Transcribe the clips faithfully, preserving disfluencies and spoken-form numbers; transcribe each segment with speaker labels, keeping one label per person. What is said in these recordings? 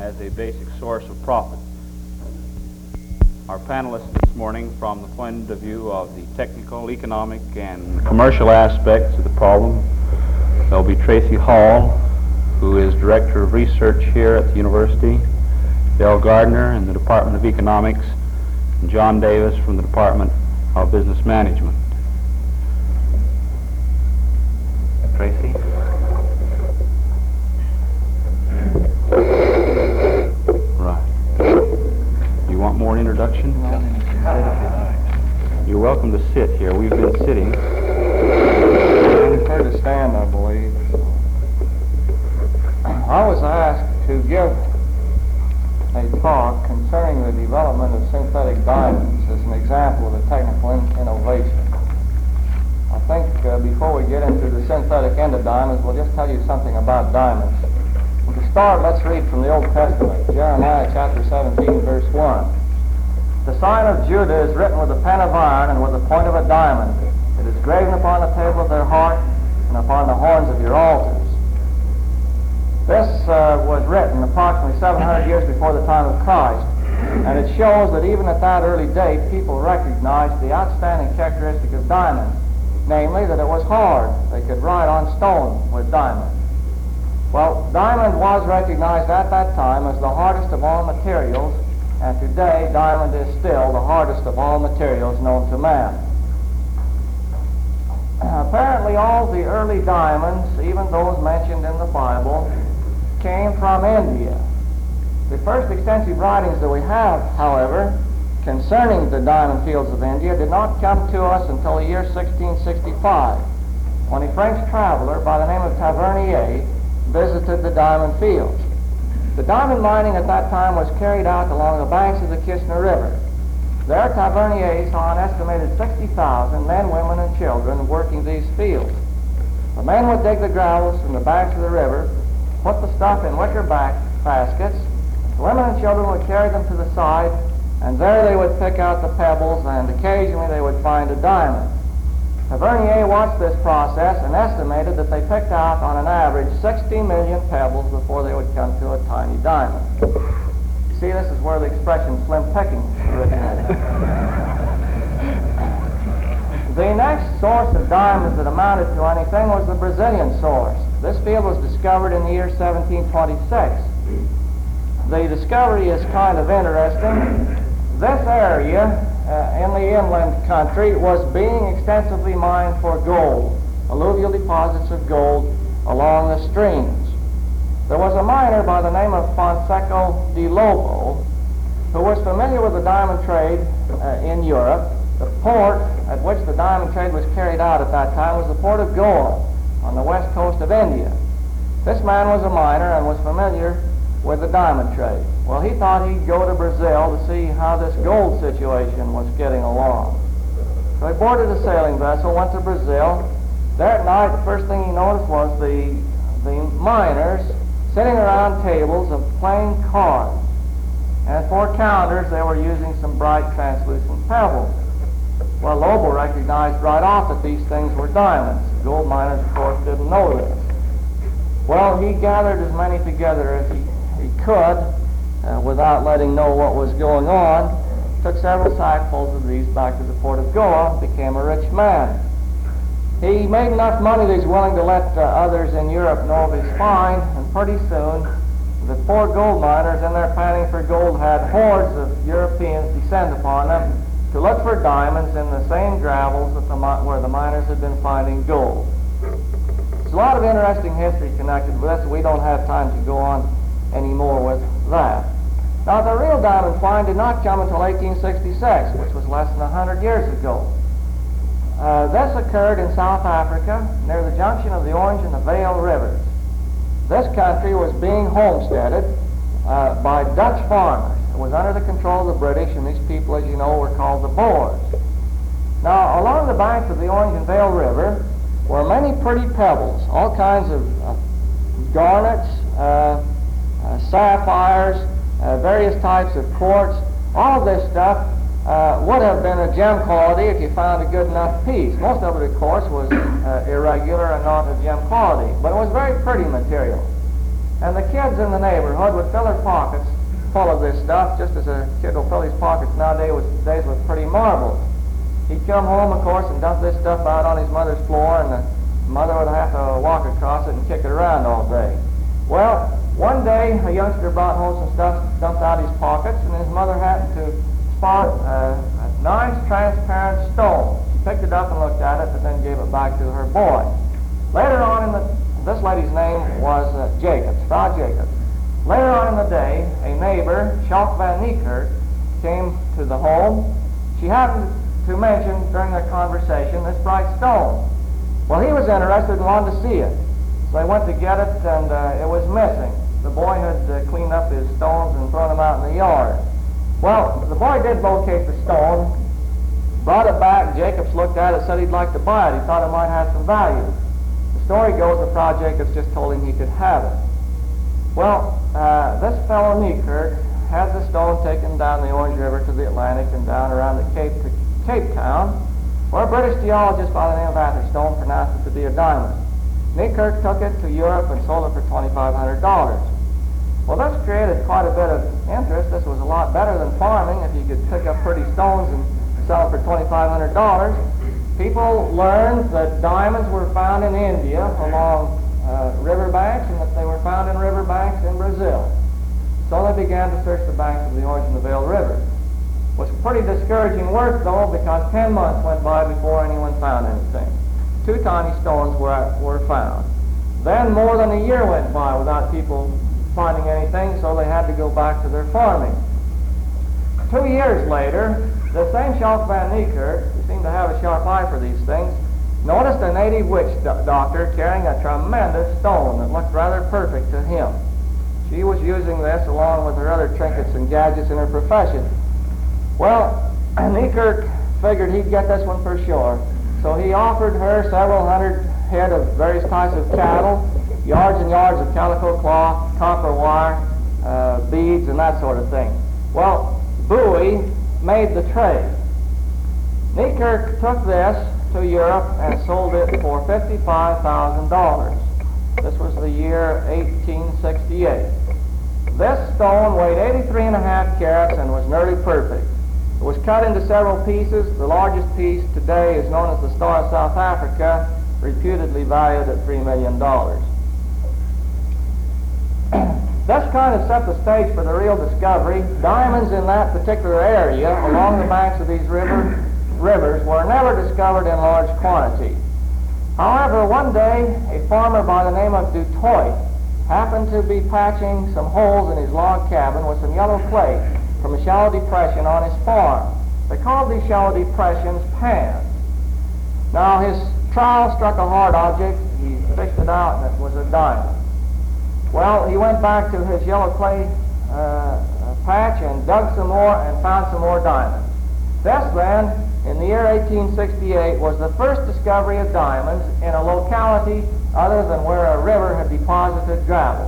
Speaker 1: as a basic source of profit. Our panelists this morning, from the point of view of the technical, economic, and commercial aspects of the problem, there'll be Tracy Hall, who is Director of Research here at the University, Dale Gardner in the Department of Economics, and John Davis from the Department of Business Management. Tracy? Right. You want more introduction? You're welcome to sit here. We've been sitting.
Speaker 2: I prefer to stand, I believe. I was asked to give a talk concerning the development of synthetic diamonds as an example of a technical in- innovation. I think uh, before we get into the synthetic end of diamonds, we'll just tell you something about diamonds. And to start, let's read from the Old Testament, Jeremiah chapter seventeen, verse one. The sign of Judah is written with a pen of iron and with the point of a diamond. It is graven upon the table of their heart and upon the horns of your altars. This uh, was written approximately seven hundred years before the time of Christ, and it shows that even at that early date, people recognized the outstanding characteristic of diamond, namely that it was hard. They could write on stone with diamond. Well, diamond was recognized at that time as the hardest of all materials, and today diamond is still the hardest of all materials known to man. Apparently all the early diamonds, even those mentioned in the Bible, came from India. The first extensive writings that we have, however, concerning the diamond fields of India did not come to us until the year sixteen sixty-five, when a French traveler by the name of Tavernier visited the diamond fields. The diamond mining at that time was carried out along the banks of the Kishna River. There Tavernier saw an estimated sixty thousand men, women, and children working these fields. The men would dig the gravels from the banks of the river, put the stuff in wicker back baskets. The women and children would carry them to the side, and there they would pick out the pebbles, and occasionally they would find a diamond. Tavernier watched this process and estimated that they picked out on an average sixty million pebbles before they would come to a tiny diamond. You see, this is where the expression slim pickings originated. The next source of diamonds that amounted to anything was the Brazilian source. This field was discovered in the year seventeen twenty-six. The discovery is kind of interesting. This area uh, in the inland country was being extensively mined for gold, alluvial deposits of gold along the streams. There was a miner by the name of Fonseca de Lobo who was familiar with the diamond trade uh, in Europe. The port at which the diamond trade was carried out at that time was the port of Goa on the west coast of India. This man was a miner and was familiar with the diamond trade. Well, he thought he'd go to Brazil to see how this gold situation was getting along. So he boarded a sailing vessel, went to Brazil. There at night, the first thing he noticed was the, the miners sitting around tables of playing cards. And for counters, they were using some bright translucent pebbles. Well, Lobo recognized right off that these things were diamonds. Gold miners, of course, didn't know this. Well, he gathered as many together as he, he could uh, without letting know what was going on, took several sackfuls of these back to the port of Goa, became a rich man. He made enough money that he's willing to let uh, others in Europe know of his find, and pretty soon the poor gold miners in their panting for gold had hordes of Europeans descend upon them to look for diamonds in the same gravels that the, where the miners had been finding gold. There's a lot of interesting history connected with this. We don't have time to go on anymore with that. Now, the real diamond find did not come until eighteen sixty-six, which was less than one hundred years ago. Uh, this occurred in South Africa, near the junction of the Orange and the Vaal Rivers. This country was being homesteaded uh, by Dutch farmers. It was under the control of the British, and these people, as you know, were called the Boers. Now, along the banks of the Orange and Vaal River were many pretty pebbles, all kinds of uh, garnets, uh, uh, sapphires, uh, various types of quartz. All of this stuff uh, would have been a gem quality if you found a good enough piece. Most of it, of course, was uh, irregular and not of gem quality, but it was very pretty material. And the kids in the neighborhood would fill their pockets full of this stuff, just as a kid will fill his pockets nowadays with, days with pretty marbles. He'd come home, of course, and dump this stuff out on his mother's floor, and the mother would have to walk across it and kick it around all day. Well, one day a youngster brought home some stuff, dumped out his pockets, and his mother happened to spot uh, a nice transparent stone. She picked it up and looked at it, but then gave it back to her boy. Later on in the, this lady's name was uh, Jacobs, Frau Jacobs. Later on in the day, a neighbor, Schalk van Niekerk, came to the home. She happened to mention during their conversation this bright stone. Well, he was interested and wanted to see it. So they went to get it, and uh, it was missing. The boy had uh, cleaned up his stones and thrown them out in the yard. Well, the boy did locate the stone, brought it back. Jacobs looked at it, said he'd like to buy it. He thought it might have some value. The story goes that Frau Jacobs just told him he could have it. Well, uh, this fellow Niekerk had the stone taken down the Orange River to the Atlantic and down around the Cape to Cape Town, where a British geologist by the name of Atherstone pronounced it to be a diamond. Niekerk took it to Europe and sold it for twenty-five hundred dollars. Well, this created quite a bit of interest. This was a lot better than farming if you could pick up pretty stones and sell it for twenty-five hundred dollars. People learned that diamonds were found in India along uh, riverbanks, and that they were found in riverbanks in Brazil. So they began to search the banks of the Orange and the Veil River. It was pretty discouraging work, though, because ten months went by before anyone found anything. Two tiny stones were, were found. Then more than a year went by without people finding anything, so they had to go back to their farming. Two years later, the same Schalk van Niekerk, who seemed to have a sharp eye for these things, noticed a native witch do doctor carrying a tremendous stone that looked rather perfect to him. She was using this along with her other trinkets and gadgets in her profession. Well, Niekerk figured he'd get this one for sure, so he offered her several hundred head of various types of cattle, yards and yards of calico cloth, copper wire, uh, beads, and that sort of thing. Well, Bowie made the trade. Niekerk took this to Europe and sold it for fifty-five thousand dollars. This was the year eighteen sixty-eight. This stone weighed eighty-three and a half carats and was nearly perfect. It was cut into several pieces. The largest piece today is known as the Star of South Africa, reputedly valued at three million dollars. This kind of set the stage for the real discovery. Diamonds in that particular area along the banks of these river, rivers were never discovered in large quantity. However, one day a farmer by the name of Dutoit happened to be patching some holes in his log cabin with some yellow clay from a shallow depression on his farm. They called these shallow depressions pans. Now his trowel struck a hard object. He fished it out, and it was a diamond. Well, he went back to his yellow clay uh, patch and dug some more and found some more diamonds. This then, in the year eighteen sixty-eight, was the first discovery of diamonds in a locality other than where a river had deposited gravels.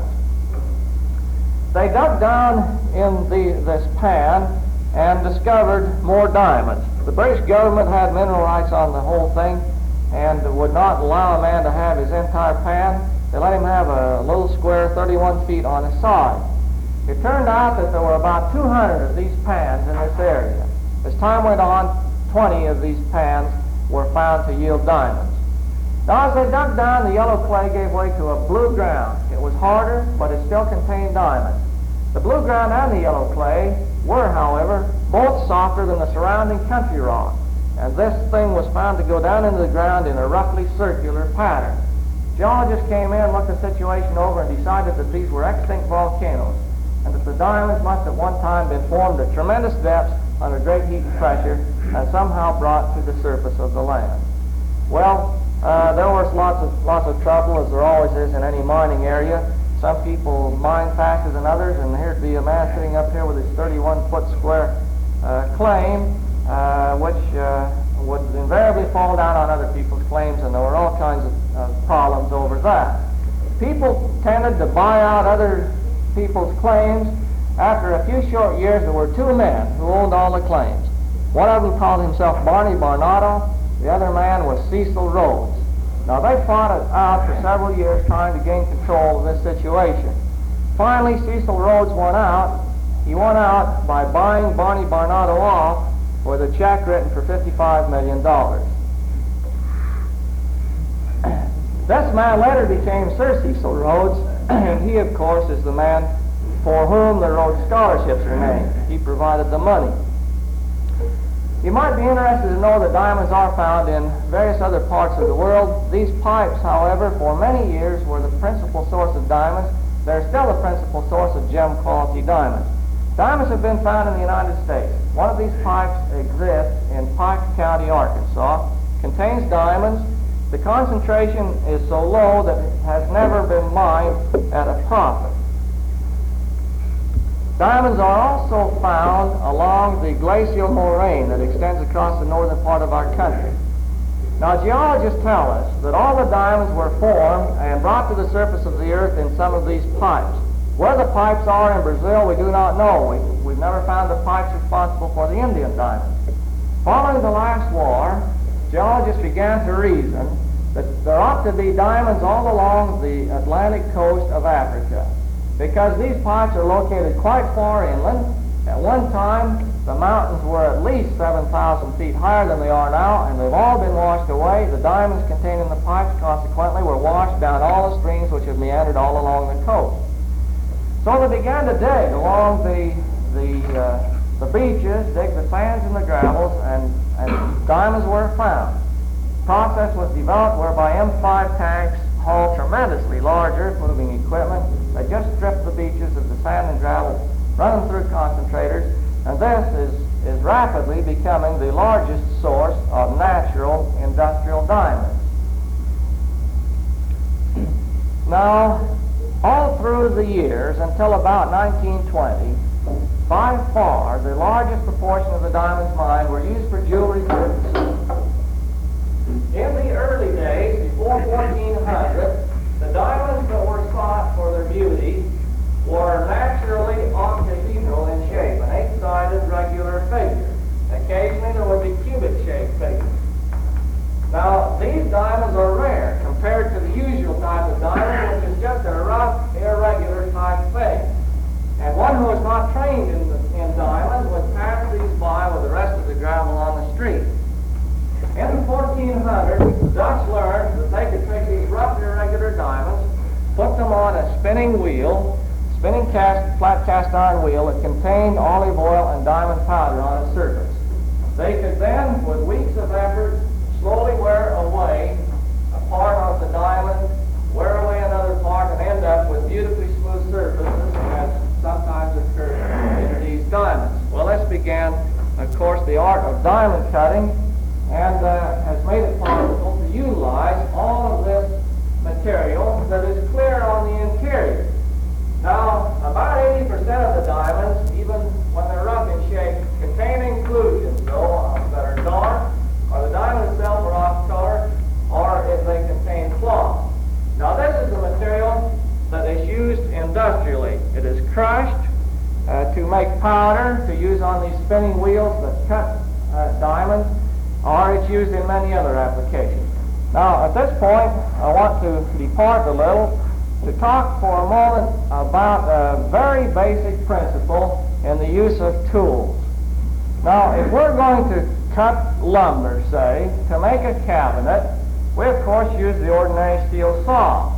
Speaker 2: They dug down in the, this pan and discovered more diamonds. The British government had mineral rights on the whole thing and would not allow a man to have his entire pan. They let him have a little square thirty-one feet on his side. It turned out that there were about two hundred of these pans in this area. As time went on, twenty of these pans were found to yield diamonds. Now, as they dug down, the yellow clay gave way to a blue ground. It was harder, but it still contained diamonds. The blue ground and the yellow clay were, however, both softer than the surrounding country rock, and this thing was found to go down into the ground in a roughly circular pattern. Geologists came in, looked the situation over, and decided that these were extinct volcanoes, and that the diamonds must at one time have been formed at tremendous depths under great heat and pressure, and somehow brought to the surface of the land. Well, uh, there was lots of lots of trouble, as there always is in any mining area. Some people mine faster than others, and here'd be a man sitting up here with his thirty-one foot square uh, claim, uh, which uh, would invariably fall down on other people's claims, and there were all kinds of uh, problems over that. People tended to buy out other people's claims. After a few short years, there were two men who owned all the claims. One of them called himself Barney Barnato. The other man was Cecil Rhodes. Now, they fought it out for several years trying to gain control of this situation. Finally, Cecil Rhodes won out. He won out by buying Barney Barnato off with a check written for fifty-five million dollars. This man later became Sir Cecil Rhodes, and he, of course, is the man for whom the Rhodes Scholarships are named. He provided the money. You might be interested to know that diamonds are found in various other parts of the world. These pipes, however, for many years were the principal source of diamonds. They're still the principal source of gem-quality diamonds. Diamonds have been found in the United States. One of these pipes exists in Pike County, Arkansas, contains diamonds. The concentration is so low that it has never been mined at a profit. Diamonds are also found along the glacial moraine that extends across the northern part of our country. Now, geologists tell us that all the diamonds were formed and brought to the surface of the earth in some of these pipes. Where the pipes are in Brazil, we do not know. We, we've never found the pipes responsible for the Indian diamonds. Following the last war, geologists began to reason that there ought to be diamonds all along the Atlantic coast of Africa, because these pipes are located quite far inland. At one time, the mountains were at least seven thousand feet higher than they are now, and they've all been washed away. The diamonds contained in the pipes, consequently, were washed down all the streams which have meandered all along the coast. So they began to dig along the, the, uh, the beaches, dig the sands and the gravels, and, and diamonds were found. The process was developed whereby M five tanks haul tremendously large earth-moving equipment. They just strip the beaches of the sand and gravel, run them through concentrators, and this is, is rapidly becoming the largest source of natural industrial diamonds. Now, all through the years until about nineteen twenty, by far the largest proportion of the diamonds mined were used for jewelry purposes. In the early days, before fourteen hundred, the diamonds that were sought for their beauty were naturally octahedral in shape, an eight-sided regular figure. Occasionally there would be cubit-shaped figures. Now, these diamonds are rare compared to the usual type of diamond, which is just a rough, irregular type thing. And one who is not trained in, the, in diamonds would pass these by with the rest of the gravel on the street. In fourteen hundred, the Dutch learned that they could take these rough, irregular diamonds, put them on a spinning wheel, spinning cast, flat cast iron wheel that contained olive oil and diamond powder on its surface. They could then, with weeks of effort, slowly wear away a part of the diamond, wear away another part, and end up with beautifully smooth surfaces, as sometimes occurs in these diamonds. Well, this began, of course, the art of diamond cutting, and uh, has made it possible to utilize all of this material that is clear on the interior. Now, about eighty percent of the diamonds, even when they're rough in shape, contain inclusions, though, uh, that are dark, or the diamond itself are off color, or if they contain flaws. Now, this is the material that is used industrially. It is crushed uh, to make powder to use on these spinning wheels that cut uh, diamonds, or it's used in many other applications. Now, at this point, I want to depart a little to talk for a moment about a very basic principle in the use of tools. Now, if we're going to cut lumber, say, to make a cabinet, we of course use the ordinary steel saw.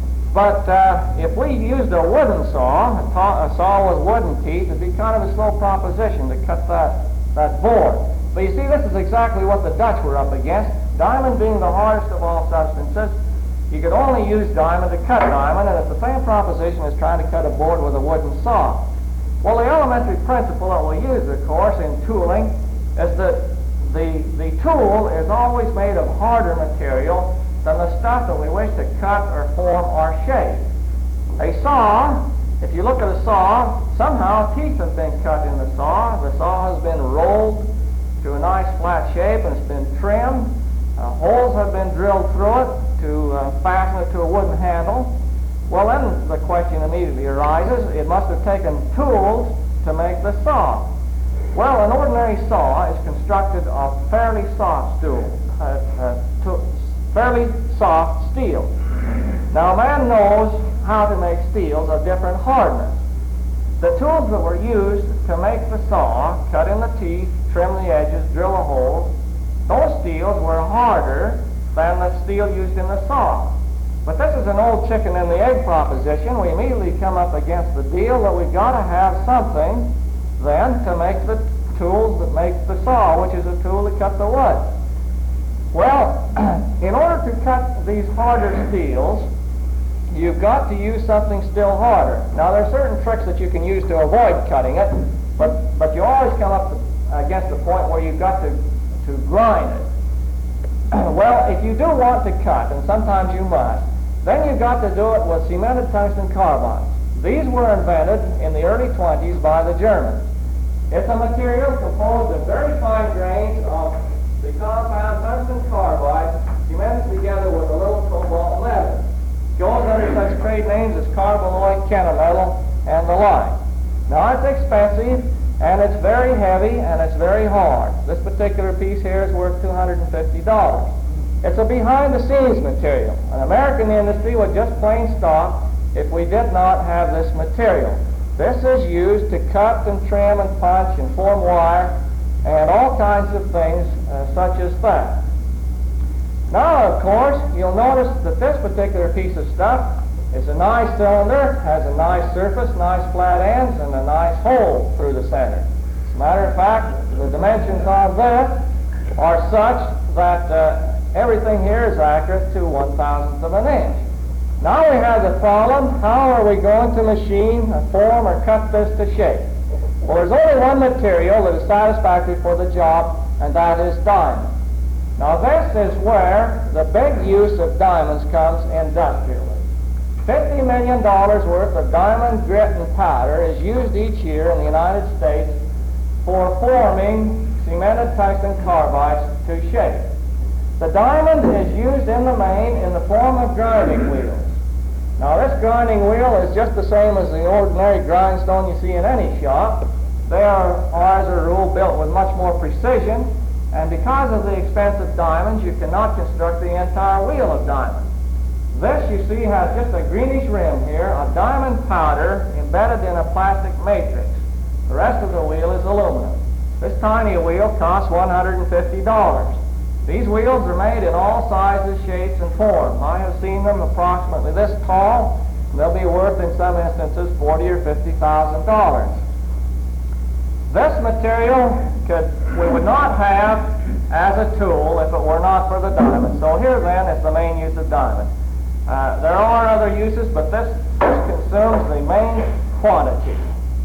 Speaker 2: But uh, if we used a wooden saw, a, ta- a saw with wooden teeth, it'd be kind of a slow proposition to cut that, that board. But you see, this is exactly what the Dutch were up against. Diamond being the hardest of all substances, you could only use diamond to cut diamond, and it's the same proposition as trying to cut a board with a wooden saw. Well, the elementary principle that we use, of course, in tooling is that the, the tool is always made of harder material than the stuff that we wish to cut or form or shape. A saw, if you look at a saw, somehow teeth have been cut in the saw. The saw has been rolled to a nice flat shape and it's been trimmed. Uh, holes have been drilled through it to uh, fasten it to a wooden handle. Well, then the question immediately arises, it must have taken tools to make the saw. Well, an ordinary saw is constructed of fairly soft steel, uh, uh, to, fairly soft steel. Now, a man knows how to make steels of different hardness. The tools that were used to make the saw, cut in the teeth, trim the edges, drill a hole, those steels were harder than the steel used in the saw. But this is an old chicken and the egg proposition. We immediately come up against the deal that we've got to have something then to make the tools that make the saw, which is a tool to cut the wood. Well, in order to cut these harder steels, you've got to use something still harder. Now, there are certain tricks that you can use to avoid cutting it, but, but you always come up to, against the point where you've got to, to grind it. Well, if you do want to cut, and sometimes you must, then you've got to do it with cemented tungsten carbides. These were invented in the early twenties by the Germans. It's a material composed of very fine grains of the compound tungsten carbide cemented together with a little cobalt lead. Goes under such trade names as carbaloid, kennametal, and the like. Now, it's expensive, and it's very heavy, and it's very hard. This particular piece here is worth two hundred fifty dollars. It's a behind-the-scenes material. An American industry would just plain stop if we did not have this material. This is used to cut and trim and punch and form wire and all kinds of things uh, such as that. Now, of course, you'll notice that this particular piece of stuff is a nice cylinder, has a nice surface, nice flat ends, and a nice hole through the center. As a matter of fact, the dimensions on this are such that uh, everything here is accurate to one thousandth of an inch. Now we have the problem, how are we going to machine, form, or cut this to shape? Well, there's only one material that is satisfactory for the job, and that is diamond. Now this is where the big use of diamonds comes industrially. fifty million dollars worth of diamond grit and powder is used each year in the United States for forming cemented tungsten carbides to shape. The diamond is used in the main in the form of grinding wheels. Now this grinding wheel is just the same as the ordinary grindstone you see in any shop. They are, are as a rule, built with much more precision, and because of the expense of diamonds, you cannot construct the entire wheel of diamonds. This, you see, has just a greenish rim here, a diamond powder embedded in a plastic matrix. The rest of the wheel is aluminum. This tiny wheel costs one hundred fifty dollars. These wheels are made in all sizes, shapes, and forms. I have seen them approximately this tall, and they'll be worth, in some instances, forty or fifty thousand dollars. This material could we would not have as a tool if it were not for the diamond. So here, then, is the main use of diamond. Uh, there are other uses, but this, this consumes the main quantity.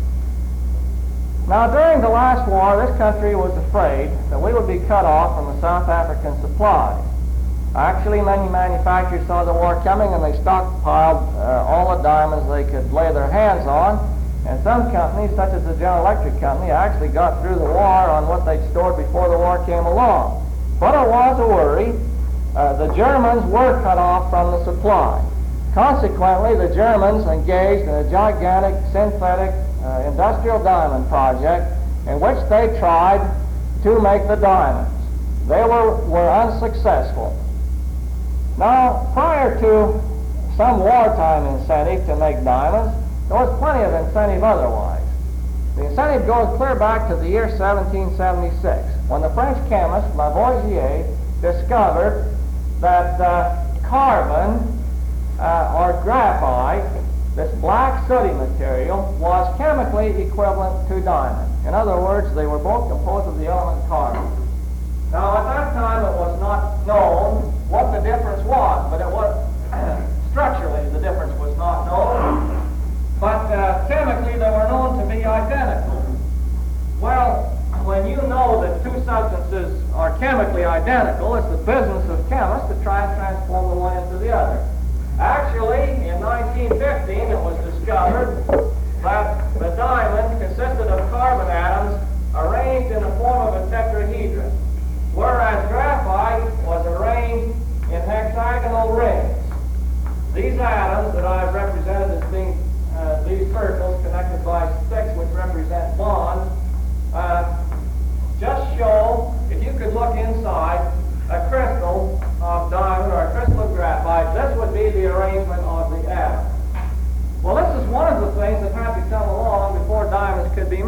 Speaker 2: Now, during the last war, this country was afraid that we would be cut off from the South African supplies. Actually, many manufacturers saw the war coming, and they stockpiled uh, all the diamonds they could lay their hands on. And some companies, such as the General Electric Company, actually got through the war on what they'd stored before the war came along. But it was a worry. Uh, the Germans were cut off from the supply. Consequently, the Germans engaged in a gigantic synthetic uh, industrial diamond project in which they tried to make the diamonds. They were, were unsuccessful. Now, prior to some wartime incentive to make diamonds, there was plenty of incentive otherwise. The incentive goes clear back to the year seventeen seventy-six, when the French chemist Lavoisier discovered that uh, carbon uh, or graphite, this black sooty material, was chemically equivalent to diamond. In other words, they were both composed of the element carbon. Now, at that time, it was not known what the difference was, but it was structurally the difference was not known. But uh, chemically, they were known to be identical. Well, when you know that two substances are chemically identical, it's the business of chemists to try and transform the one into the other. Actually, in nineteen fifteen, it was discovered that the diamond consisted of carbon atoms arranged in the form of a tetrahedron, whereas graphite was arranged in hexagonal rings. These atoms that I've represented as being uh, these circles connected by sticks which represent bonds, uh, just show, if you could look inside a crystal of diamond or a crystal of graphite, this would be the arrangement of the atom.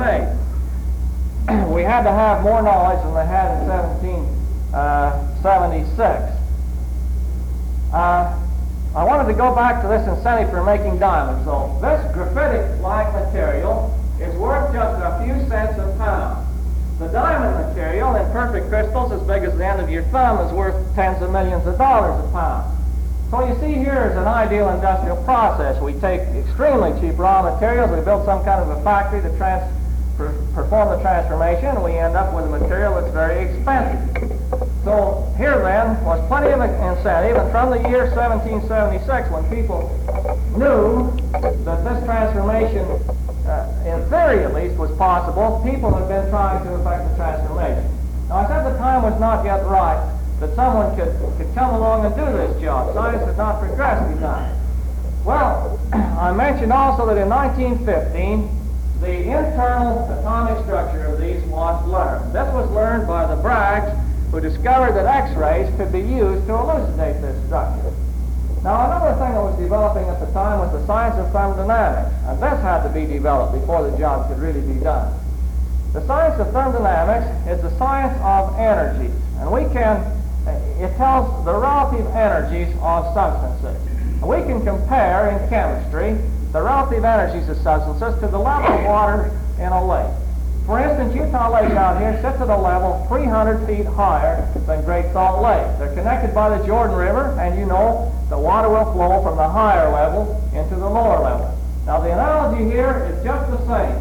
Speaker 2: made. We had to have more knowledge than they had in seventeen seventy-six. Uh, I wanted to go back to this incentive for making diamonds, though. This graphitic-like material is worth just a few cents a pound. The diamond material in perfect crystals as big as the end of your thumb is worth tens of millions of dollars a pound. So you see here is an ideal industrial process. We take extremely cheap raw materials, we build some kind of a factory to trans per perform the transformation, and we end up with a material that's very expensive. So here then was plenty of incentive, and from the year seventeen seventy-six, when people knew that this transformation, uh, in theory at least, was possible, people had been trying to effect the transformation. Now I said the time was not yet right that someone could, could come along and do this job. Science had not progressed enough. Well, I mentioned also that in nineteen fifteen, the internal atomic structure of these was learned. This was learned by the Braggs, who discovered that X-rays could be used to elucidate this structure. Now, another thing that was developing at the time was the science of thermodynamics, and this had to be developed before the job could really be done. The science of thermodynamics is the science of energies, and we can, it tells the relative energies of substances. We can compare in chemistry the relative energies of substances to the level of water in a lake. For instance, Utah Lake out here sits at a level three hundred feet higher than Great Salt Lake. They're connected by the Jordan River, and you know the water will flow from the higher level into the lower level. Now the analogy here is just the same.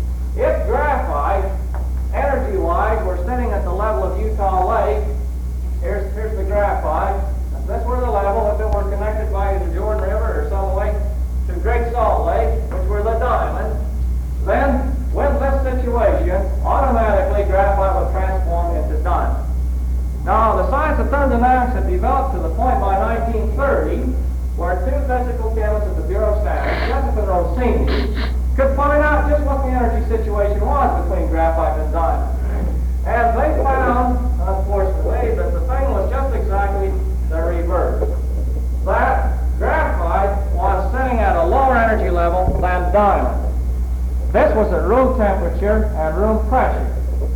Speaker 2: If graphite, energy-wise, were sitting at the level of Utah Lake, here's, here's the graphite, if this were the level, if it were connected by the Jordan River or some lake to Great Salt Lake, which were the diamond, then with this situation, automatically graphite would transform into diamond. Now, the science of thermodynamics had developed to the point by nineteen thirty where two physical chemists at the Bureau of Standards, Joseph and Rossini, could find out just what the energy situation was between graphite and diamond. And they found, unfortunately, that the thing was just exactly the reverse. That graphite was sitting at a lower energy level than diamond. This was at room temperature and room pressure.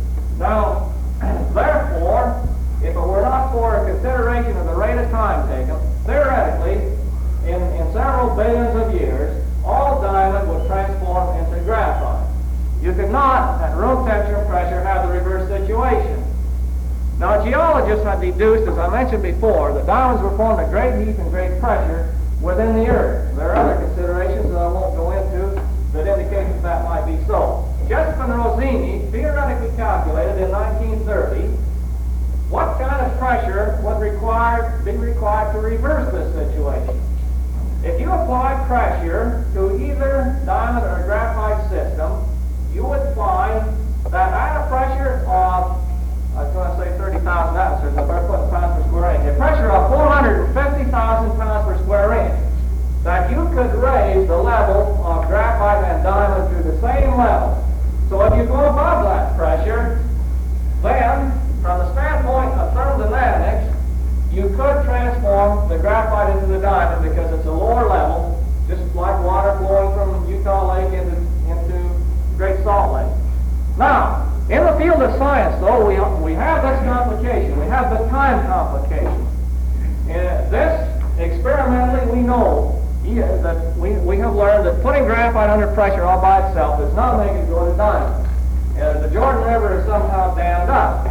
Speaker 2: Now, therefore, if it were not for a consideration of the rate of time taken, theoretically, in, in several billions of years, all diamond would transform into graphite. You could not, at room temperature and pressure, have the reverse situation. Now, geologists have deduced, as I mentioned before, that diamonds were formed at great heat and great pressure within the Earth. There are other considerations that I won't go into that indicate that that might be so. Joseph and Rossini theoretically calculated in nineteen thirty what kind of pressure would require, be required to reverse this situation. If you apply pressure to either diamond or graphite system, you would find that at a pressure of, I was going to say thirty thousand atmospheres, but we're putting pounds per square inch, a pressure of four hundred fifty thousand pounds per square inch, that you could raise the level of graphite and diamond to the same level. So if you go above that pressure, then, from the standpoint of thermodynamics, you could transform the graphite into the diamond because it's a lower level, just like water flowing from Utah Lake into, into Great Salt Lake. Now, in the field of science, though, we, we have this complication. We have the time complication. Uh, this, experimentally, we know yeah, that we, we have learned that putting graphite under pressure all by itself does not make it go to diamond. Uh, the Jordan River is somehow dammed up.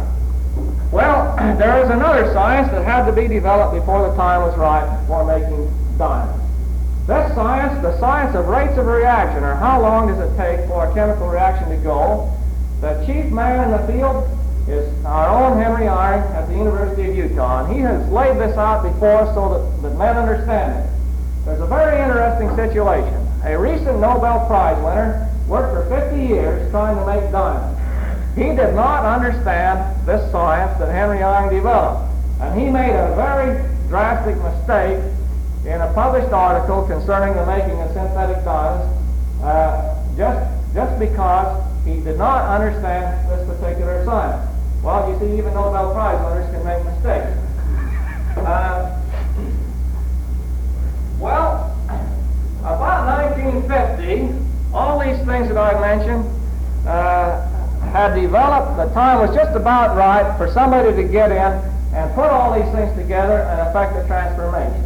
Speaker 2: Well, there is another science that had to be developed before the time was right for making diamonds. This science, the science of rates of reaction, or how long does it take for a chemical reaction to go, the chief man in the field is our own Henry Eyring at the University of Utah, and he has laid this out before us so that, that men understand it. There's a very interesting situation. A recent Nobel Prize winner worked for fifty years trying to make diamonds. He did not understand this science that Henry Eyring developed, and he made a very drastic mistake in a published article concerning the making of synthetic diamonds, uh, just, just because he did not understand this particular science. Well, you see, even Nobel Prize winners can make mistakes. Uh, well, about nineteen fifty, all these things that I mentioned, uh, uh, had developed, the time was just about right for somebody to get in and put all these things together and effect a transformation.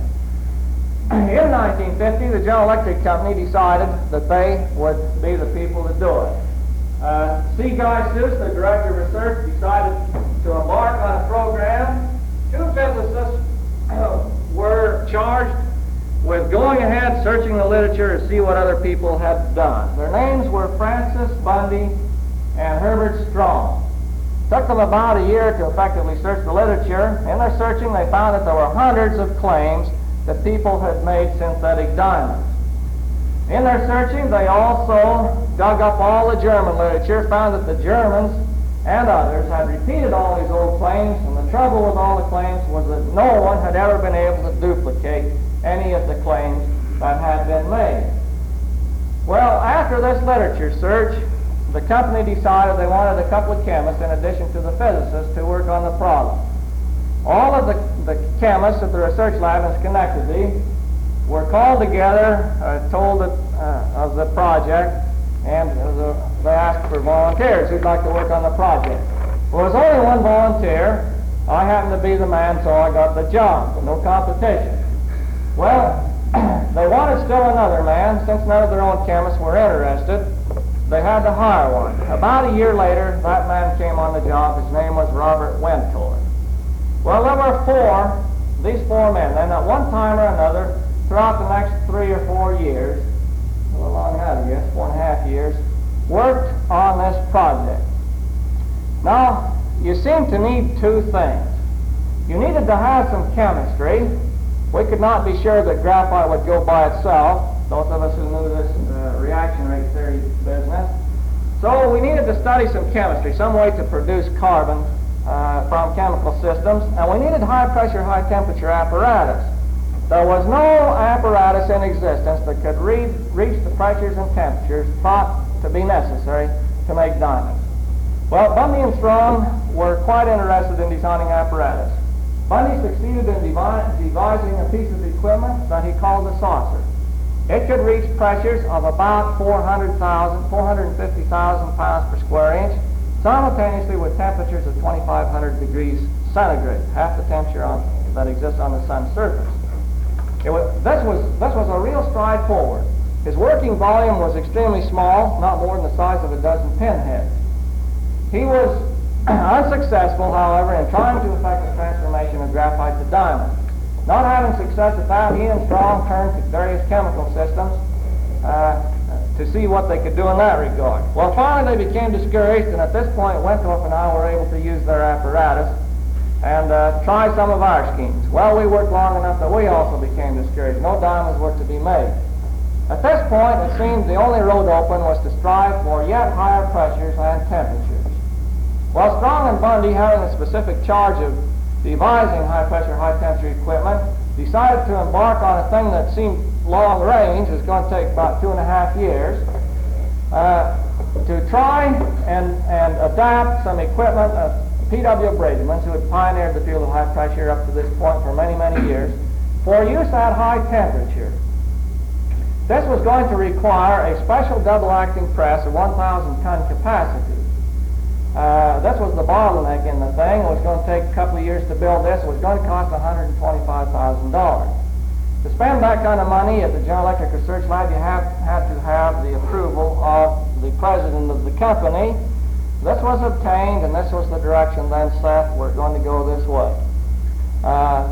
Speaker 2: In nineteen fifty, the General Electric Company decided that they would be the people to do it. Uh, C. Guy Seuss, the director of research, decided to embark on a program. Two physicists uh, were charged with going ahead, searching the literature to see what other people had done. Their names were Francis Bundy and Herbert Strong. It took them about a year to effectively search the literature. In their searching, they found that there were hundreds of claims that people had made synthetic diamonds. In their searching, they also dug up all the German literature, found that the Germans and others had repeated all these old claims, and the trouble with all the claims was that no one had ever been able to duplicate any of the claims that had been made. Well, after this literature search, the company decided they wanted a couple of chemists in addition to the physicists to work on the problem. All of the, the chemists at the research lab in Schenectady were called together, uh, told that, uh, of the project, and uh, the, they asked for volunteers who'd like to work on the project. Well, there was only one volunteer. I happened to be the man, so I got the job. No competition. Well, they wanted still another man. Since none of their own chemists were interested, they had to hire one. About a year later, that man came on the job. His name was Robert Wentor. Well, there were four, these four men, and at one time or another, throughout the next three or four years, a little long out, I guess, four and a half years, worked on this project. Now, you seem to need two things. You needed to have some chemistry. We could not be sure that graphite would go by itself, those of us who knew this uh, reaction rate theory business. So we needed to study some chemistry, some way to produce carbon uh, from chemical systems, and we needed high-pressure, high-temperature apparatus. There was no apparatus in existence that could read, reach the pressures and temperatures thought to be necessary to make diamonds. Well, Bundy and Strong were quite interested in designing apparatus. Bundy succeeded in devi- devising a piece of equipment that he called the saucer. It could reach pressures of about four hundred thousand, four hundred fifty thousand pounds per square inch, simultaneously with temperatures of twenty-five hundred degrees centigrade, half the temperature on, that exists on the sun's surface. It was, this, was, this was a real stride forward. His working volume was extremely small, not more than the size of a dozen pinheads. He was unsuccessful, however, in trying to effect the transformation of graphite to diamond. Not having success at that, he and Strong turned to various chemical systems uh, to see what they could do in that regard. Well, finally they became discouraged, and at this point Wentworth and I were able to use their apparatus and uh, try some of our schemes. Well, we worked long enough that we also became discouraged. No diamonds were to be made. At this point, it seemed the only road open was to strive for yet higher pressures and temperatures. Well, Strong and Bundy, having the specific charge of devising high-pressure, high-temperature equipment, decided to embark on a thing that seemed long range, it was going to take about two and a half years, uh, to try and, and adapt some equipment of P W Bridgman's, who had pioneered the field of high pressure up to this point for many, many years, for use at high temperature. This was going to require a special double-acting press of one thousand ton capacity. Uh, this was the bottleneck in the thing. It was going to take a couple of years to build this. It was going to cost one hundred twenty-five thousand dollars. To spend that kind of money at the General Electric Research Lab, you have, had to have the approval of the president of the company. This was obtained, and this was the direction then set. We're going to go this way. Uh,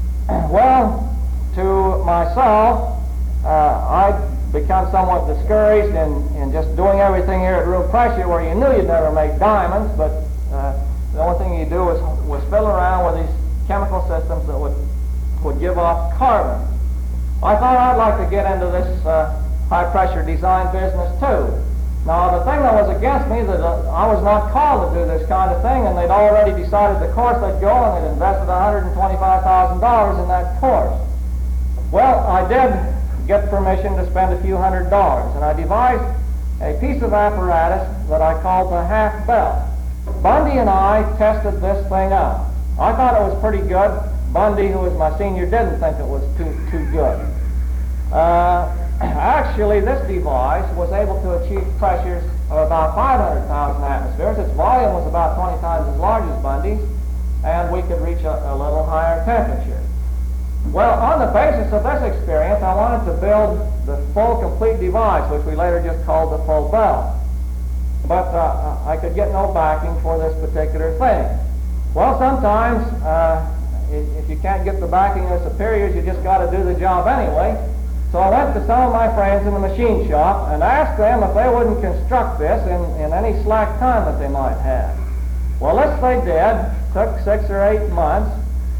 Speaker 2: well, to myself, uh, I'd become somewhat discouraged in, in just doing everything here at room pressure, where you knew you'd never make diamonds, but uh, the only thing you do was, was fiddle around with these chemical systems that would, would give off carbon. I thought I'd like to get into this uh, high-pressure design business too. Now, the thing that was against me, that uh, I was not called to do this kind of thing, and they'd already decided the course they'd go, and they'd invested one hundred twenty-five thousand dollars in that course. Well, I did get permission to spend a few hundred dollars, and I devised a piece of apparatus that I called the half bell. Bundy and I tested this thing out. I thought it was pretty good. Bundy, who was my senior, didn't think it was too, too good. Uh, actually, this device was able to achieve pressures of about five hundred thousand atmospheres. Its volume was about twenty times as large as Bundy's, and we could reach a, a little higher temperature. Well, on the basis of this experience, I wanted to build the full, complete device, which we later just called the full bell. But uh, I could get no backing for this particular thing. Well, sometimes, uh, if, if you can't get the backing of the superiors, you just got to do the job anyway. So I went to some of my friends in the machine shop and asked them if they wouldn't construct this in, in any slack time that they might have. Well, this they did. Took six or eight months.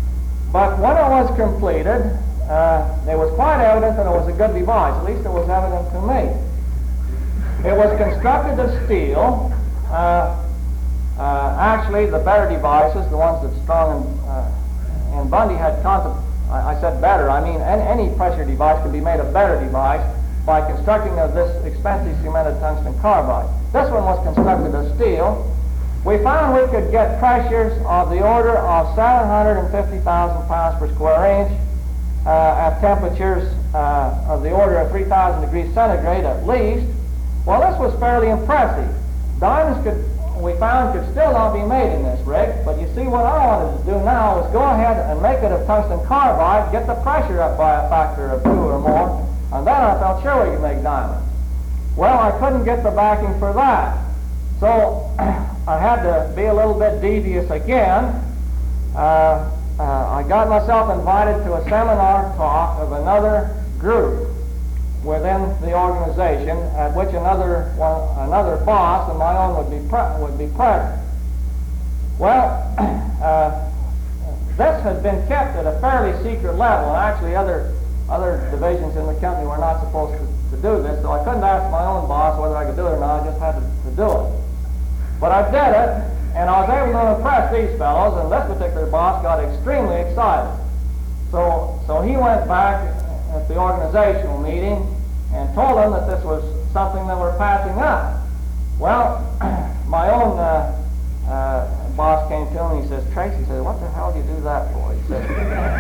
Speaker 2: But when it was completed, uh, it was quite evident that it was a good device. At least it was evident to me. It was constructed of steel. Uh, uh, actually, the better devices, the ones that Strong and, uh, and Bundy had contemplated, I, I said better, I mean any, any pressure device could be made a better device by constructing of this expensive cemented tungsten carbide. This one was constructed of steel. We found we could get pressures of the order of seven hundred fifty thousand pounds per square inch uh, at temperatures uh, of the order of three thousand degrees centigrade at least. Well, this was fairly impressive. Diamonds could, we found, could still not be made in this rig, but you see what I wanted to do now was go ahead and make it of tungsten carbide, get the pressure up by a factor of two or more, and then I felt sure we could make diamonds. Well, I couldn't get the backing for that. So I had to be a little bit devious again. Uh, uh, I got myself invited to a seminar talk of another group within the organization, at which another one, another boss and my own would be pre would be present. Well, uh, this had been kept at a fairly secret level, and actually other other divisions in the company were not supposed to, to do this, so I couldn't ask my own boss whether I could do it or not. I just had to, to do it. But I did it, and I was able to impress these fellows, and this particular boss got extremely excited. So, so he went back at the organizational meeting and told them that this was something that we're passing up. Well, my own uh, uh, boss came to him and he says, Tracy, says, what the hell did you do that for? He says,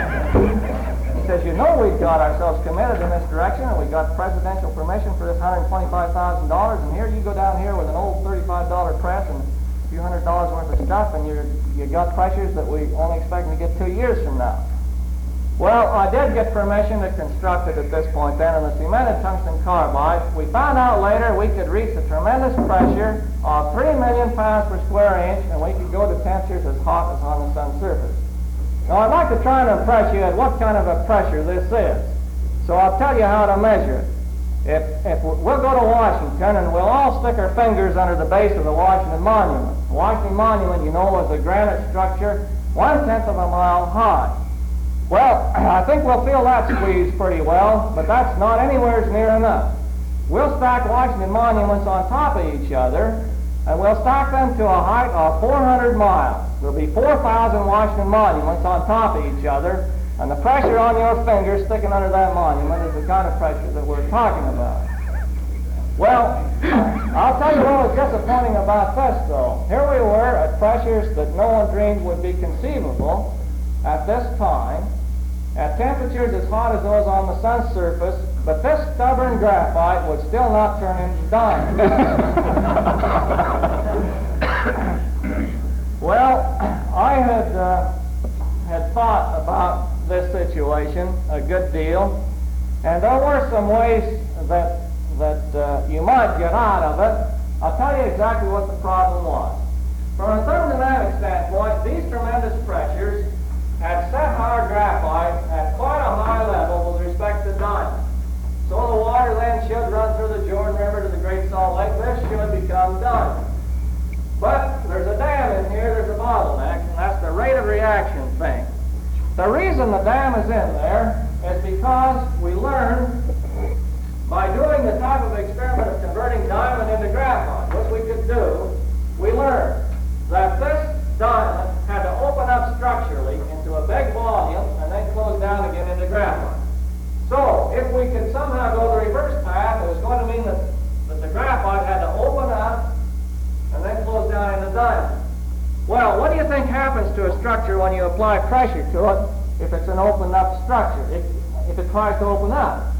Speaker 2: he says, you know we've got ourselves committed in this direction, and we got presidential permission for this one hundred twenty-five thousand dollars, and here you go down here with an old thirty-five dollar press and a few hundred dollars worth of stuff, and you're, you got pressures that we only expecting to get two years from now. Well, I did get permission to construct it at this point then in the cemented tungsten carbide. We found out later we could reach a tremendous pressure of three million pounds per square inch, and we could go to temperatures as hot as on the sun's surface. Now, I'd like to try and impress you at what kind of a pressure this is. So I'll tell you how to measure it. If, if we'll go to Washington, and we'll all stick our fingers under the base of the Washington Monument. The Washington Monument, you know, is a granite structure one-tenth of a mile high. Well, I think we'll feel that squeeze pretty well, but that's not anywhere near enough. We'll stack Washington monuments on top of each other, and we'll stack them to a height of four hundred miles. There'll be four thousand Washington monuments on top of each other, and the pressure on your fingers sticking under that monument is the kind of pressure that we're talking about. Well, I'll tell you what was disappointing about this, though. Here we were at pressures that no one dreamed would be conceivable at this time, at temperatures as hot as those on the sun's surface, but this stubborn graphite would still not turn into diamond. Well, I had uh, had thought about this situation a good deal, and there were some ways that that uh, you might get out of it. I'll tell you exactly what the problem was. From a thermodynamic standpoint, these tremendous pressures had set our graphite at quite a high level with respect to diamond. So the water then should run through the Jordan River to the Great Salt Lake. This should become diamond. But there's a dam in here, there's a bottleneck, and that's the rate of reaction thing. The reason the dam is in there is because we learned by doing the type of experiment of converting diamond into graphite, which we could do, we learned that this diamond had to open up structurally into a big volume and then close down again into graphite. So if we could somehow go the reverse path, it was going to mean that, that the graphite had to open up and then close down into diamond. Well, what do you think happens to a structure when you apply pressure to it if it's an opened up structure, if, if it tries to open up?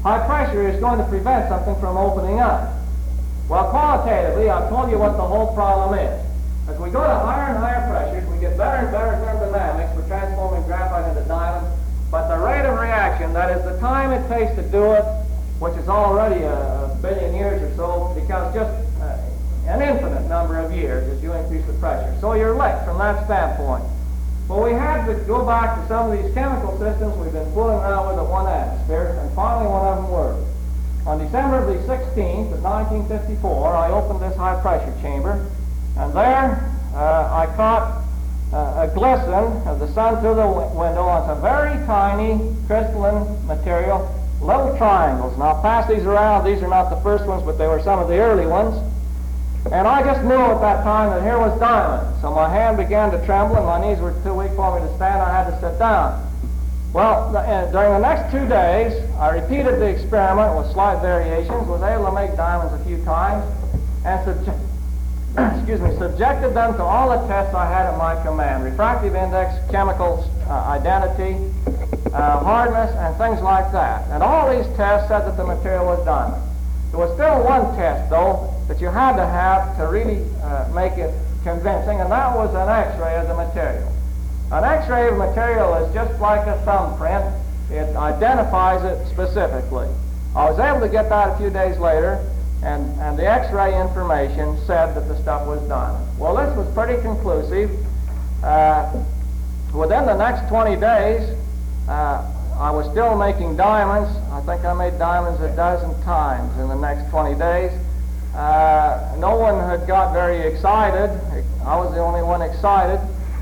Speaker 2: high pressure is going to prevent something from opening up. Well, qualitatively, I've told you what the whole problem is. As we go to higher and higher pressures, we get better and better thermodynamics for transforming graphite into diamond, but the rate of reaction, that is the time it takes to do it, which is already a, a billion years or so, becomes just uh, an infinite number of years as you increase the pressure. So you're licked from that standpoint. Well, we had to go back to some of these chemical systems we've been fooling around with at one atmosphere, and finally one of them worked. On December the sixteenth of nineteen fifty-four, I opened this high pressure chamber, and there uh, I caught uh, a glisten of the sun through the w window on some very tiny crystalline material, little triangles. And I'll pass these around. These are not the first ones, but they were some of the early ones. And I just knew at that time that here was diamond. So my hand began to tremble, and my knees were too weak for me to stand. I had to sit down. Well, the, uh, during the next two days, I repeated the experiment with slight variations, was able to make diamonds a few times, and subject, excuse me, subjected them to all the tests I had at my command: refractive index, chemical uh, identity, uh, hardness, and things like that. And all these tests said that the material was diamond. There was still one test, though, that you had to have to really uh, make it convincing, and that was an X-ray of the material. An X-ray of material is just like a thumbprint. It identifies it specifically. I was able to get that a few days later, and, and the X-ray information said that the stuff was diamond. Well, this was pretty conclusive. Uh, within the next twenty days, uh, I was still making diamonds. I think I made diamonds a dozen times in the next twenty days. Uh, no one had got very excited. I was the only one excited.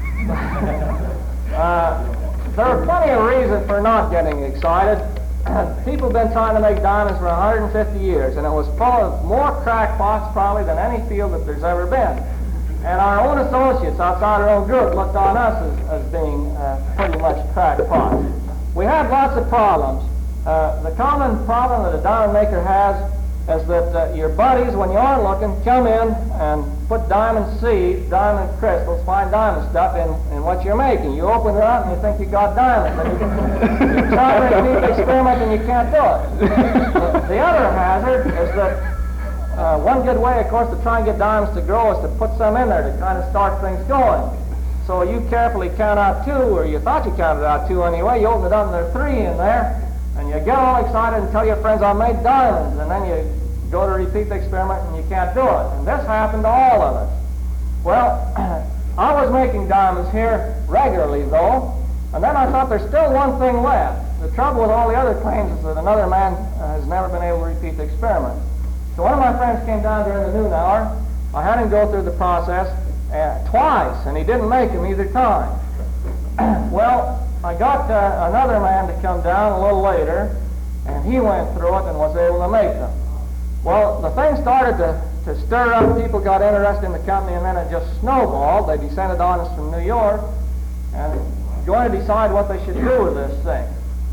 Speaker 2: uh, there are plenty of reasons for not getting excited. People have been trying to make diamonds for one hundred fifty years, and it was full of more crackpots probably than any field that there's ever been. And our own associates outside our own group looked on us as, as being uh, pretty much crackpots. We had lots of problems. Uh, the common problem that a diamond maker has is that uh, your buddies, when you aren't looking, come in and put diamond seeds, diamond crystals, fine diamond stuff in, in what you're making. You open it up and you think you got diamonds. And you, you try to repeat the experiment and you can't do it. The, the other hazard is that uh, one good way, of course, to try and get diamonds to grow is to put some in there to kind of start things going. So you carefully count out two, or you thought you counted out two anyway. You open it up and there are three in there, and you get all excited and tell your friends, I made diamonds, and then you go to repeat the experiment and you can't do it. And this happened to all of us. Well, I was making diamonds here regularly, though, and then I thought there's still one thing left. The trouble with all the other claims is that another man uh, has never been able to repeat the experiment. So one of my friends came down during the noon hour. I had him go through the process uh, twice, and he didn't make them either time. Well, I got uh, another man to come down a little later, and he went through it and was able to make them. Well, the thing started to, to stir up. People got interested in the company, and then it just snowballed. They descended on us from New York and going to decide what they should do with this thing.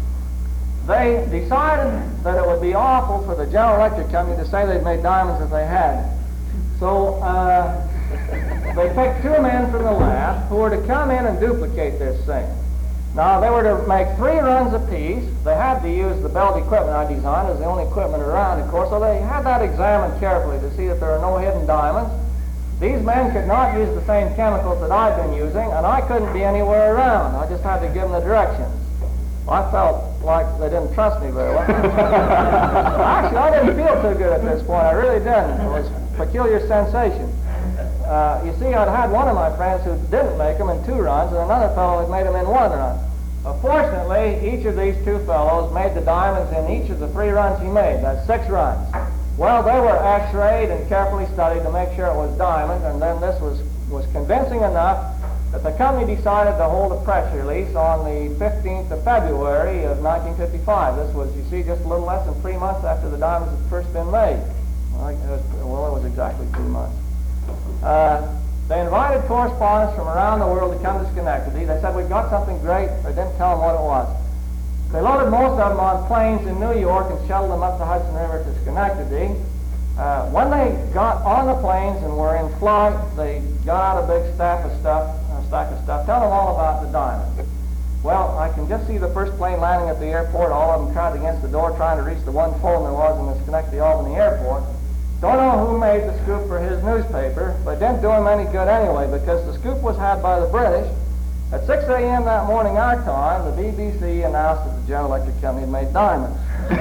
Speaker 2: They decided that it would be awful for the General Electric Company to say they'd made diamonds if they hadn't. So uh, they picked two men from the lab who were to come in and duplicate this thing. Now, they were to make three runs apiece. They had to use the belt equipment I designed. It was the only equipment around, of course, so they had that examined carefully to see that there are no hidden diamonds. These men could not use the same chemicals that I'd been using, and I couldn't be anywhere around. I just had to give them the directions. Well, I felt like they didn't trust me very well. Actually, I didn't feel too good at this point. I really didn't. It was a peculiar sensation. Uh, you see, I'd had one of my friends who didn't make them in two runs, and another fellow had made them in one run. Uh, fortunately, each of these two fellows made the diamonds in each of the three runs he made. That's six runs. Well, they were X-rayed and carefully studied to make sure it was diamond, and then this was, was convincing enough that the company decided to hold a press release on the fifteenth of February of nineteen fifty-five. This was, you see, just a little less than three months after the diamonds had first been made. Well, it was, well, it was exactly three months. Uh, they invited correspondents from around the world to come to Schenectady. They said, we've got something great. They didn't tell them what it was. They loaded most of them on planes in New York and shuttled them up the Hudson River to Schenectady. Uh, when they got on the planes and were in flight, they got out a big stack of stuff, a stack of stuff, tell them all about the diamond. Well, I can just see the first plane landing at the airport. All of them crowded against the door trying to reach the one phone there was in the Schenectady-Albany airport. Don't know who made the scoop for his newspaper, but it didn't do him any good anyway, because the scoop was had by the British. At six a m that morning our time, the B B C announced that the General Electric Company had made diamonds.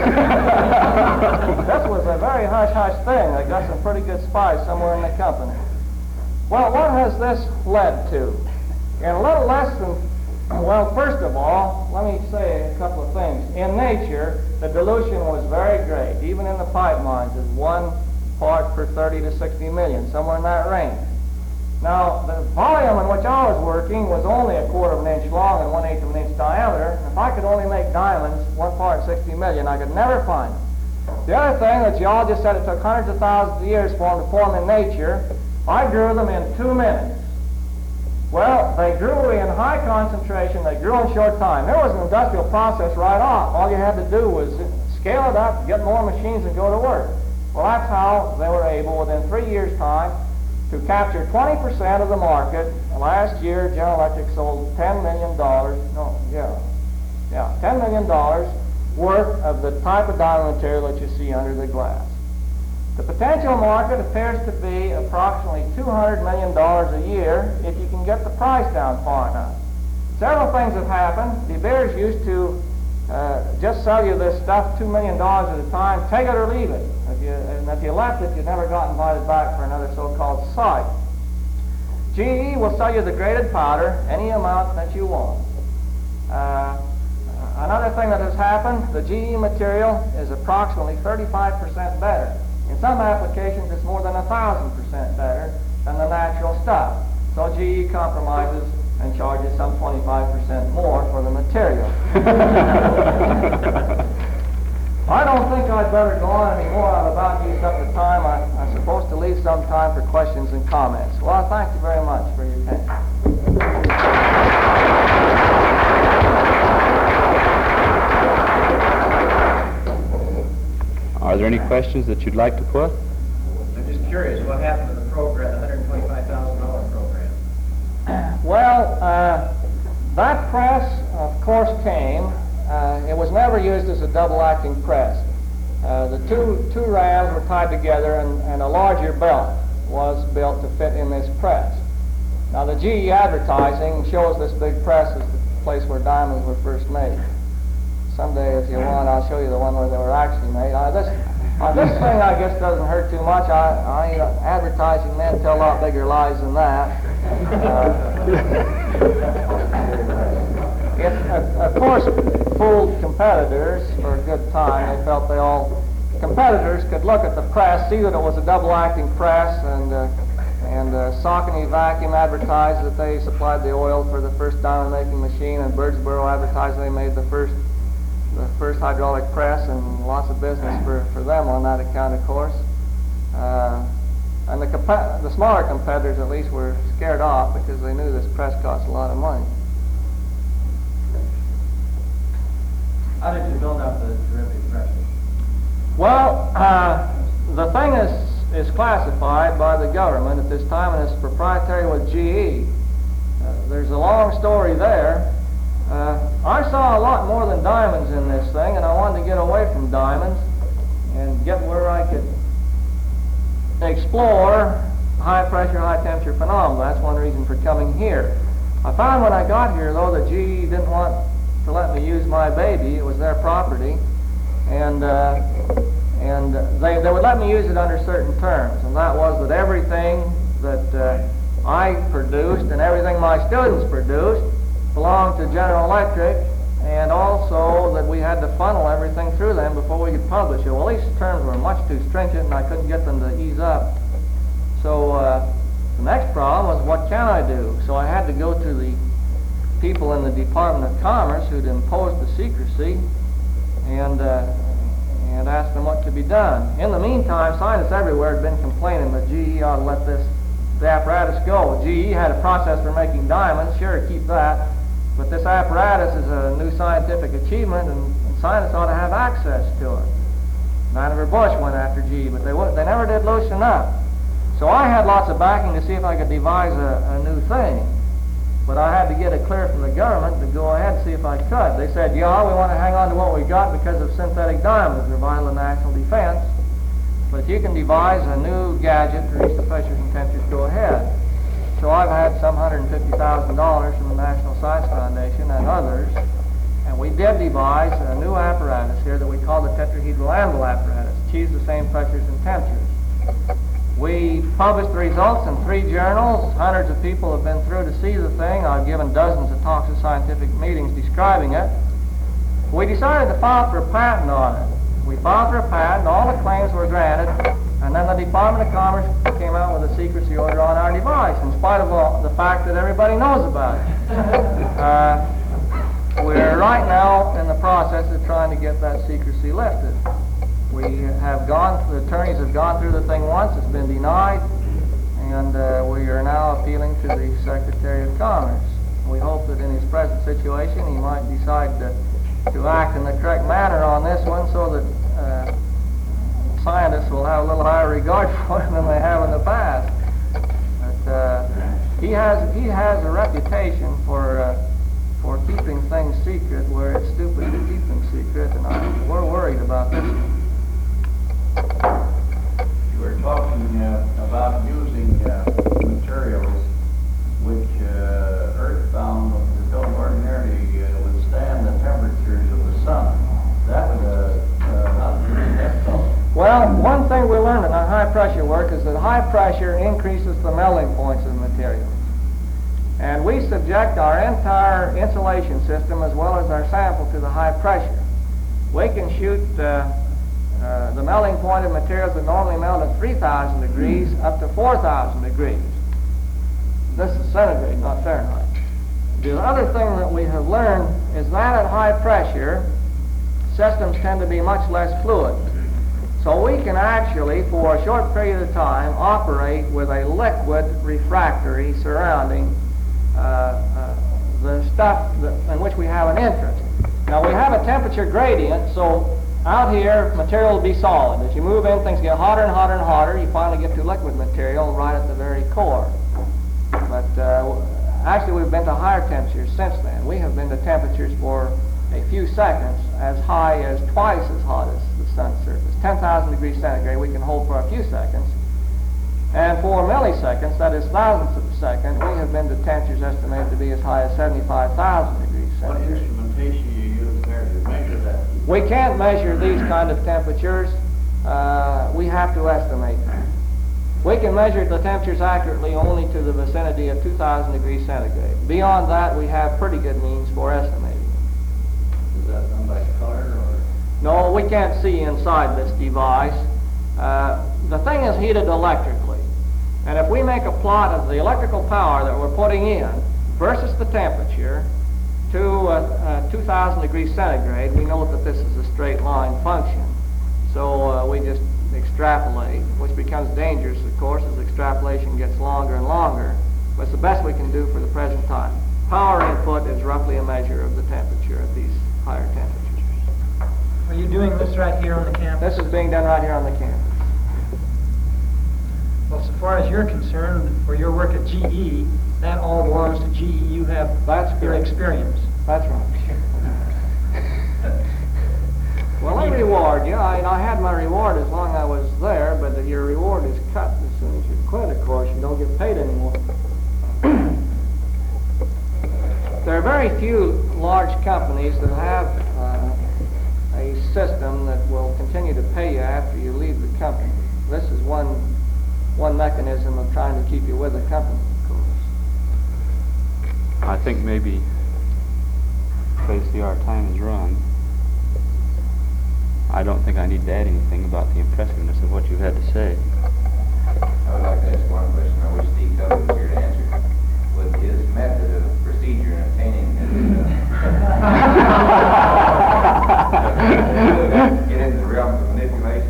Speaker 2: This was a very hush-hush thing. They got some pretty good spies somewhere in the company. Well, what has this led to? In a little less than, well, first of all, let me say a couple of things. In nature, the dilution was very great. Even in the pipe mines, it's one part per thirty to sixty million, somewhere in that range. Now, the volume in which I was working was only a quarter of an inch long and one-eighth of an inch diameter. If I could only make diamonds, one part in sixty million, I could never find them. The other thing, the geologist said it took hundreds of thousands of years for them to form in nature. I grew them in two minutes. Well, they grew in high concentration. They grew in short time. There was an industrial process right off. All you had to do was scale it up, get more machines, and go to work. Well, that's how they were able, within three years' time, to capture twenty percent of the market. Last year, General Electric sold ten million dollars, no, yeah, yeah, ten million dollars worth of the type of diamond material that you see under the glass. The potential market appears to be approximately two hundred million dollars a year if you can get the price down far enough. Several things have happened. De Beers used to uh, just sell you this stuff two million dollars at a time, take it or leave it. If you, and if you left it, you never got invited back for another so-called site. G E will sell you the graded powder, any amount that you want. Uh, another thing that has happened, the G E material is approximately thirty-five percent better. In some applications, it's more than one thousand percent better than the natural stuff. So G E compromises and charges some twenty-five percent more for the material. I don't think I'd better go on anymore. I've about used up the time. I, I'm supposed to leave some time for questions and comments. Well, thank you very much for your attention.
Speaker 1: Are there any questions that you'd like to put?
Speaker 3: I'm just curious, what happened to the program, the one hundred twenty-five thousand dollar program?
Speaker 2: Well, uh, that press, of course, came. Uh, it was never used as a double-acting press. Uh, the two, two rams were tied together, and, and a larger belt was built to fit in this press. Now, the G E advertising shows this big press as the place where diamonds were first made. Someday, if you want, I'll show you the one where they were actually made. Uh, this, uh, this thing, I guess, doesn't hurt too much. I, I, uh, advertising men tell a lot bigger lies than that. Uh, it, uh, of course, fooled competitors for a good time. They felt they all, competitors could look at the press, see that it was a double-acting press, and uh, and uh, Saucony Vacuum advertised that they supplied the oil for the first diamond-making machine, and Birdsboro advertised they made the first the first hydraulic press, and lots of business for, for them on that account, of course. Uh, and the, compa- the smaller competitors, at least, were scared off because they knew this press cost a lot of money.
Speaker 3: How did you build up the derivative presses?
Speaker 2: Well, uh, the thing is, is classified by the government at this time, and it's proprietary with G E. Uh, there's a long story there. Uh, I saw a lot more than diamonds in this thing, and I wanted to get away from diamonds and get where I could explore high-pressure, high-temperature phenomena. That's one reason for coming here. I found when I got here, though, that G E didn't want to let me use my baby. It was their property, and uh, and they, they would let me use it under certain terms, and that was that everything that uh, I produced and everything my students produced belonged to General Electric, and also that we had to funnel everything through them before we could publish it. Well, these terms were much too stringent, and I couldn't get them to ease up. So uh, the next problem was, what can I do? So I had to go to the people in the Department of Commerce who'd imposed the secrecy and uh, and asked them what could be done. In the meantime, scientists everywhere had been complaining that G E ought to let this the apparatus go. G E had a process for making diamonds, sure, keep that, but this apparatus is a new scientific achievement, and, and scientists ought to have access to it. Vannevar Bush went after G E, but they would, they never did loosen up. So I had lots of backing to see if I could devise a, a new thing. But but I had to get it clear from the government to go ahead and see if I could. They said, yeah, we want to hang on to what we got because of synthetic diamonds. They're vital to national defense. But if you can devise a new gadget to reach the pressures and temperatures, go ahead. So I've had some one hundred fifty thousand dollars from the National Science Foundation and others, and we did devise a new apparatus here that we call the tetrahedral anvil apparatus. Achieves the same pressures and temperatures. We published the results in three journals. Hundreds of people have been through to see the thing. I've given dozens of talks at scientific meetings describing it. We decided to file for a patent on it. We filed for a patent, all the claims were granted, and then the Department of Commerce came out with a secrecy order on our device, in spite of all, the fact that everybody knows about it. uh, we're right now in the process of trying to get that secrecy lifted. We have gone, the attorneys have gone through the thing once, it's been denied, and uh, we are now appealing to the Secretary of Commerce. We hope that in his present situation he might decide to to act in the correct manner on this one so that uh, scientists will have a little higher regard for him than they have in the past. But uh, he has he has a reputation for uh, for keeping things secret where it's stupid to keep them secret, and I, we're worried about this.
Speaker 4: You were talking uh, about using uh, materials which uh, earthbound don't ordinarily uh, withstand the temperatures of the sun. That would uh, uh, not be difficult.
Speaker 2: Well, one thing we learned in our high pressure work is that high pressure increases the melting points of the materials. And we subject our entire insulation system as well as our sample to the high pressure. We can shoot uh, uh, the melting point of materials that normally melt at three thousand degrees up to four thousand degrees. This is centigrade, not Fahrenheit. The other thing that we have learned is that at high pressure, systems tend to be much less fluid. So we can actually, for a short period of time, operate with a liquid refractory surrounding uh, uh, the stuff that, in which we have an interest. Now we have a temperature gradient, so out here material will be solid. As you move in, things get hotter and hotter and hotter. You finally get to liquid material right at the very core. But uh, actually we've been to higher temperatures since then. We have been to temperatures for a few seconds as high as twice as hot as the sun's surface. ten thousand degrees centigrade we can hold for a few seconds. And for milliseconds, that is thousandths of a second, we have been to temperatures estimated to be as high as seventy-five thousand degrees
Speaker 4: What
Speaker 2: centigrade.
Speaker 4: instrumentation you use there to measure that?
Speaker 2: We can't measure these kind of temperatures. Uh, we have to estimate them. We can measure the temperatures accurately only to the vicinity of two thousand degrees centigrade. Beyond that, we have pretty good means for estimating.
Speaker 4: Is that done by color or?
Speaker 2: No, we can't see inside this device. Uh, the thing is heated electrically. And if we make a plot of the electrical power that we're putting in versus the temperature to uh, uh, two thousand degrees centigrade, we know that this is a straight line function. So uh, we just extrapolate, which becomes dangerous, of course, as extrapolation gets longer and longer. But it's the best we can do for the present time. Power input is roughly a measure of the temperature at these higher temperatures.
Speaker 5: Are you doing this right here on the campus?
Speaker 2: This is being done right here on the campus.
Speaker 5: Well, so far as you're concerned, for your work at G E, that all belongs to G E. You have
Speaker 2: That's
Speaker 5: your
Speaker 2: correct.
Speaker 5: experience.
Speaker 2: That's right. Well, I reward you. I, I had my reward as long as I was there, but your reward is cut as soon as you quit, of course. You don't get paid anymore. There are very few large companies that have uh, a system that will continue to pay you after you leave the company. This is one, one mechanism of trying to keep you with the company, of course.
Speaker 1: I think maybe, Tracy, our time is run. I don't think I need to add anything about the impressiveness of what you had to say.
Speaker 6: I would like to ask one question. I wish Steve Covey was here to answer. With his method of procedure in obtaining his, uh, get into the realm of manipulation.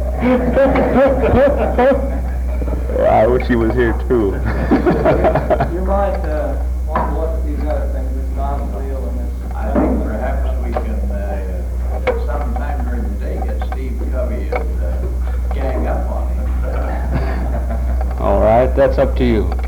Speaker 1: I wish he was here too.
Speaker 2: You might uh, want to look at these other things, this non-wheel and this.
Speaker 4: I think perhaps we can, uh, sometime during the day, get Steve Covey and uh, gang up on him.
Speaker 1: All right, that's up to you.